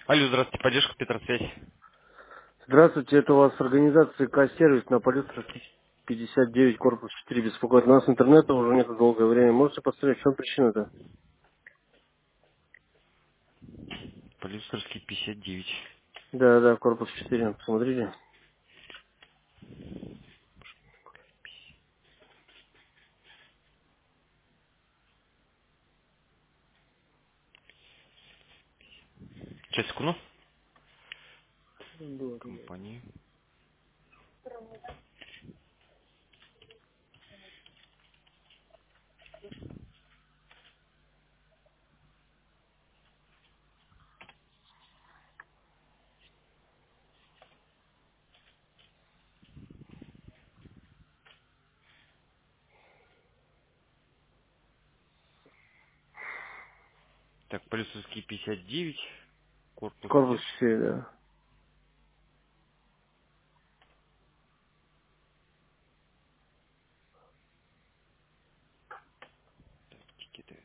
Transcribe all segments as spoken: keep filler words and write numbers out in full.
Алло, здравствуйте, поддержка Петросвязь. Здравствуйте, это у вас организация К-сервис на Полюстровке пятьдесят девять, корпус четыре беспокоит. У нас интернета уже нет долгое время. Можете посмотреть, в чем причина-то? Полюстерский пятьдесят девять. Да, да, корпус четыре, посмотрите. Сейчас, секунду. Было, было. Компания. Так, Полюстерский пятьдесят девять, корпус Корпус где-то. четыре, да. Так, тикеты.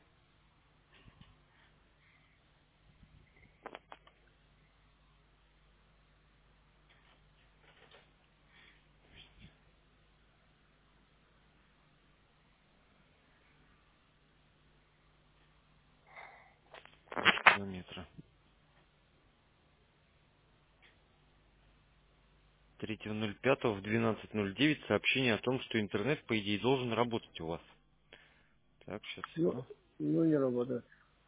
Километра. третьего ноль пятого в двенадцать ноль девять сообщение о том, что интернет, по идее, должен работать у вас. Так, сейчас, Ну, секунду. ну не работает.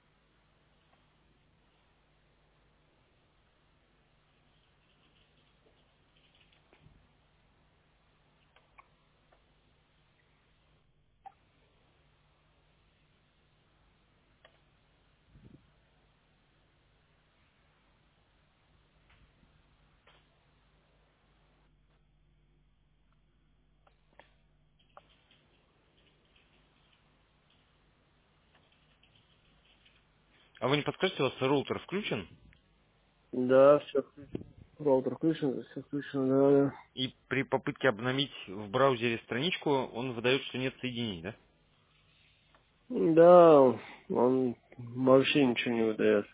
А вы не подскажете, у вас роутер включен? Да, все. Роутер включен, все включено, да, да. И при попытке обновить в браузере страничку, он выдает, что нет соединений, да? Да, он вообще ничего не выдает.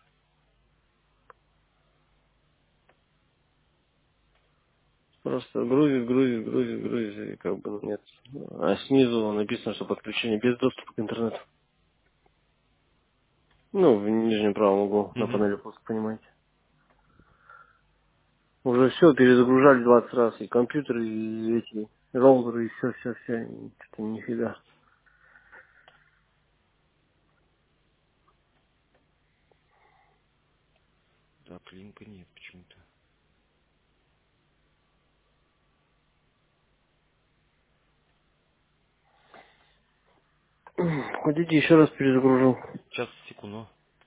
Просто грузит, грузит, грузит, грузит, и как бы нет. А снизу написано, что подключение без доступа к интернету. Ну, в нижнем правом углу на Угу. панели пуск, понимаете. Уже все перезагружали двадцать раз, и компьютеры, и эти роутеры, и все, все, все. Что-то нифига. Так, линка нет почему-то. Хотите, еще раз перезагружу. Сейчас, секунду.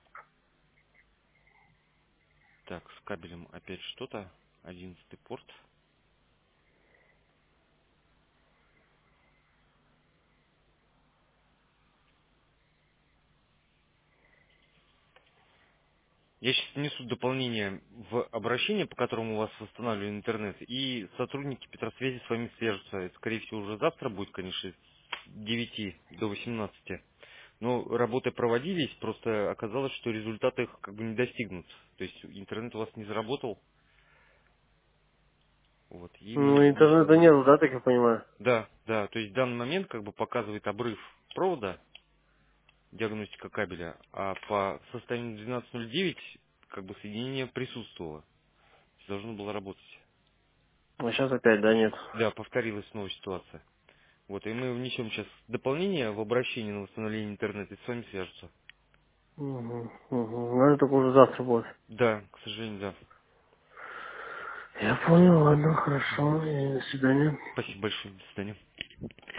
Так, с кабелем опять что-то. Одиннадцатый порт. Я сейчас внесу дополнение в обращение, по которому у вас восстанавливали интернет, и сотрудники Петросвязи с вами свяжутся. Это, скорее всего, уже завтра будет, конечно, с девяти до восемнадцати. Но работы проводились, просто оказалось, что результаты их как бы не достигнут. То есть интернет у вас не заработал, вот, и Ну, мы внесем интернета изменения. нету, да, так я понимаю? Да, да, то есть в данный момент как бы показывает обрыв провода, диагностика кабеля, а по состоянию двенадцать ноль девять как бы соединение присутствовало, должно было работать. А сейчас опять, да, нет. Да, повторилась снова ситуация. Вот, и мы внесем сейчас дополнение в обращение на восстановление интернета и с вами свяжутся. Угу, угу. Ну, это только уже завтра будет. Да, к сожалению, да. Я понял, ладно, Мгм. хорошо, и до свидания. Спасибо большое, до свидания.